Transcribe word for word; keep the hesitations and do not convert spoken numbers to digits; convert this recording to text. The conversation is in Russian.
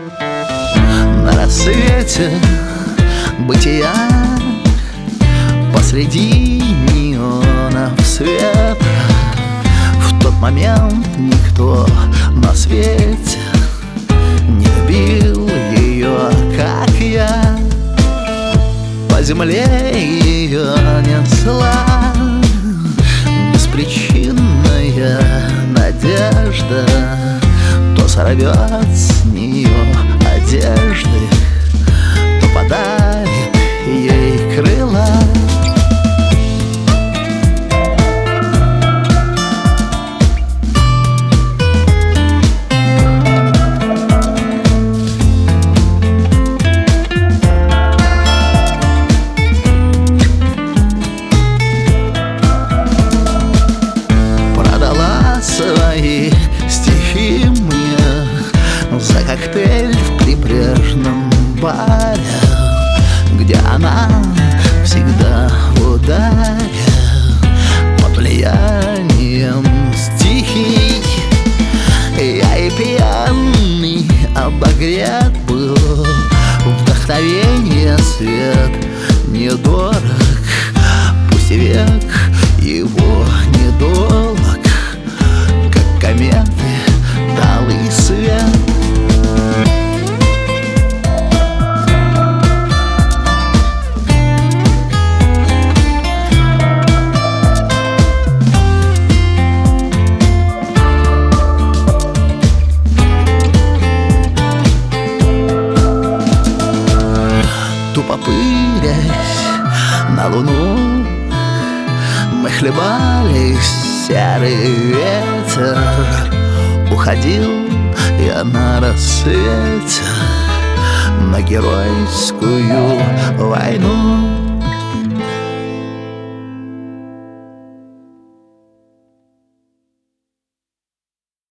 На рассвете бытия, посреди неонов света, в тот момент никто на свете не любил ее, как я. По земле ее несла беспричинная надежда, то сорвет с нее одежды, то подарит ей крыла. Свои стихи мне за коктейль в прибрежном баре, где она всегда в ударе под влиянием стихий. Я и пьяный обогрет был, вдохновение свет недорог, пусть и век его недолг, кометы талый свет. Тупо пырясь на луну, мы хлебались. Серый ветер уходил я на рассвете на геройскую войну.